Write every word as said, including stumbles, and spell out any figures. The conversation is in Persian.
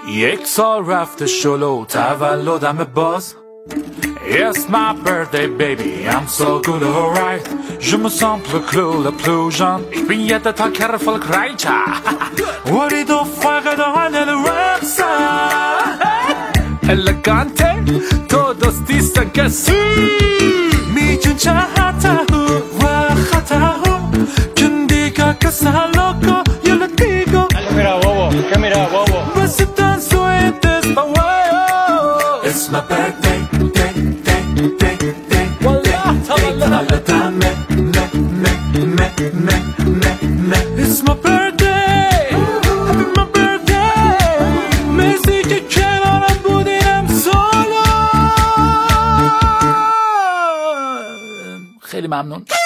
یک سال رفته شلو تولدم باز. It's my birthday baby, I'm so good alright. Je me sens plus cool, plus jeune. Ich bin jeden Tag erfolgreicher. أريد فقدان الرقص. Elegante, todo stisa que sí. میجون چهته و خطه کنdiga que está loco, yo le digo. Mira bobo, ¿qué mira bobo? Pues tan suerte es pa' huevo. It's my birthday, day, day, day, day. Wallah, taballah. Me, me, me, me, me, me, me. It's my birthday, happy my birthday. مرسی که کنارم بودیم سالا. خیلی ممنون.